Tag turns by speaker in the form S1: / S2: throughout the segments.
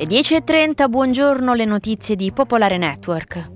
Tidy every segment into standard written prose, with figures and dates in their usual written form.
S1: 10:30, buongiorno, le notizie di Popolare Network.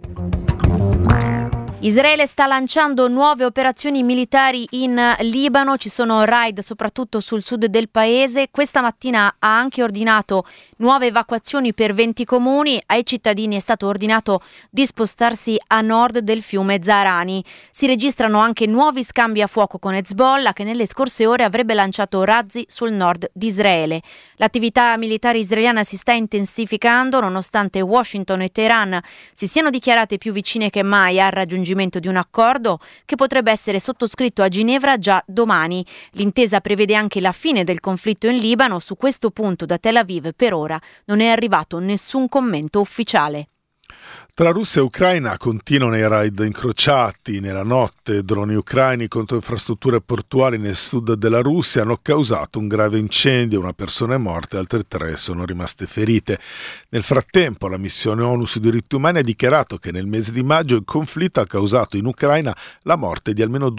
S1: Israele sta lanciando nuove operazioni militari in Libano, ci sono raid soprattutto sul sud del paese. Questa mattina ha anche ordinato nuove evacuazioni per 20 comuni, ai cittadini è stato ordinato di spostarsi a nord del fiume Zahrani. Si registrano anche nuovi scambi a fuoco con Hezbollah, che nelle scorse ore avrebbe lanciato razzi sul nord di Israele. L'attività militare israeliana si sta intensificando nonostante Washington e Teheran si siano dichiarate più vicine che mai al raggiungimento di un accordo che potrebbe essere sottoscritto a Ginevra già domani. L'intesa prevede anche la fine del conflitto in Libano. Su questo punto da Tel Aviv per ora non è arrivato nessun commento ufficiale.
S2: Tra Russia e Ucraina continuano i raid incrociati. Nella notte droni ucraini contro infrastrutture portuali nel sud della Russia hanno causato un grave incendio, una persona è morta e altre 3 sono rimaste ferite. Nel frattempo la missione ONU sui diritti umani ha dichiarato che nel mese di maggio il conflitto ha causato in Ucraina la morte di almeno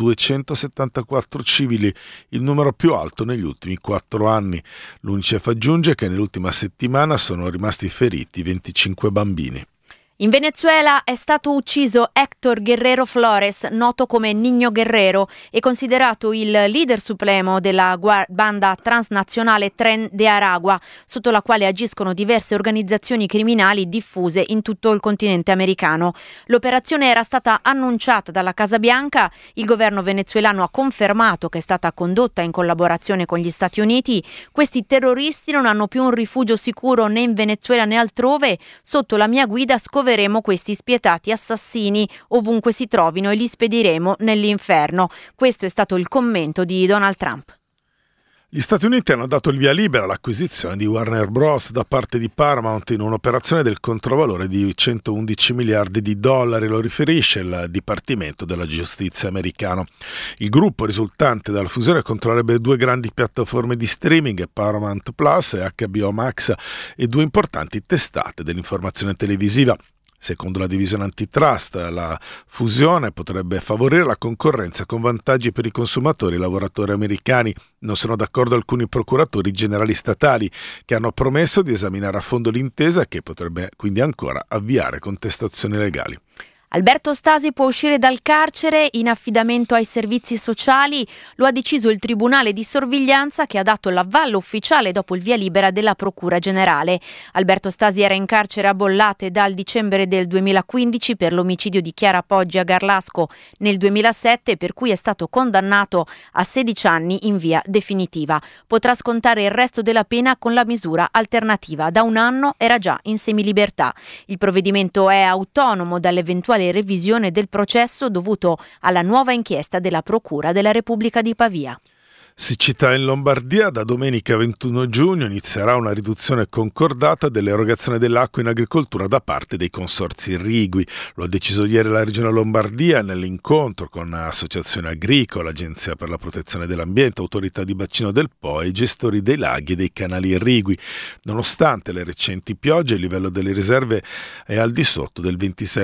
S2: 274 civili, il numero più alto negli ultimi 4 anni. L'UNICEF aggiunge che nell'ultima settimana sono rimasti feriti 25 bambini.
S1: In Venezuela è stato ucciso Héctor Guerrero Flores, noto come Niño Guerrero, e considerato il leader supremo della banda transnazionale Tren de Aragua, sotto la quale agiscono diverse organizzazioni criminali diffuse in tutto il continente americano. L'operazione era stata annunciata dalla Casa Bianca, il governo venezuelano ha confermato che è stata condotta in collaborazione con gli Stati Uniti. Questi terroristi non hanno più un rifugio sicuro né in Venezuela né altrove. Sotto la mia guida scoveremo questi spietati assassini ovunque si trovino e li spediremo nell'inferno. Questo è stato il commento di Donald Trump.
S2: Gli Stati Uniti hanno dato il via libera all'acquisizione di Warner Bros. Da parte di Paramount in un'operazione del controvalore di 111 miliardi di dollari, lo riferisce il Dipartimento della Giustizia americano. Il gruppo risultante dalla fusione controllerebbe 2 grandi piattaforme di streaming, Paramount Plus e HBO Max, e 2 importanti testate dell'informazione televisiva. Secondo la divisione antitrust, la fusione potrebbe favorire la concorrenza con vantaggi per i consumatori e i lavoratori americani. Non sono d'accordo alcuni procuratori generali statali che hanno promesso di esaminare a fondo l'intesa, che potrebbe quindi ancora avviare contestazioni legali.
S1: Alberto Stasi può uscire dal carcere in affidamento ai servizi sociali, lo ha deciso il Tribunale di Sorveglianza che ha dato l'avallo ufficiale dopo il via libera della Procura Generale. Alberto Stasi era in carcere a Bollate dal dicembre del 2015 per l'omicidio di Chiara Poggi a Garlasco nel 2007, per cui è stato condannato a 16 anni in via definitiva. Potrà scontare il resto della pena con la misura alternativa. Da 1 anno era già in semilibertà. Il provvedimento è autonomo dall'eventuale revisione del processo dovuto alla nuova inchiesta della Procura della Repubblica di Pavia.
S2: Siccità in Lombardia. Da domenica 21 giugno inizierà una riduzione concordata dell'erogazione dell'acqua in agricoltura da parte dei consorzi irrigui. Lo ha deciso ieri la Regione Lombardia nell'incontro con associazioni agricole, Agenzia per la protezione dell'ambiente, Autorità di bacino del Po e gestori dei laghi e dei canali irrigui. Nonostante le recenti piogge, il livello delle riserve è al di sotto del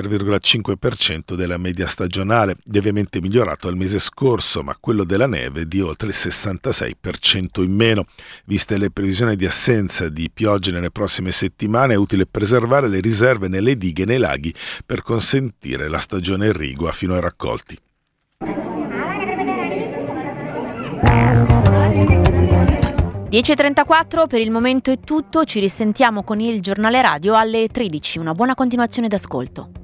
S2: 26,5% della media stagionale, lievemente migliorato al mese scorso, ma quello della neve di oltre il 66% in meno. Viste le previsioni di assenza di piogge nelle prossime settimane, è utile preservare le riserve nelle dighe e nei laghi per consentire la stagione irrigua fino ai raccolti.
S1: 10:34, per il momento è tutto, ci risentiamo con il giornale radio alle 13. Una buona continuazione d'ascolto.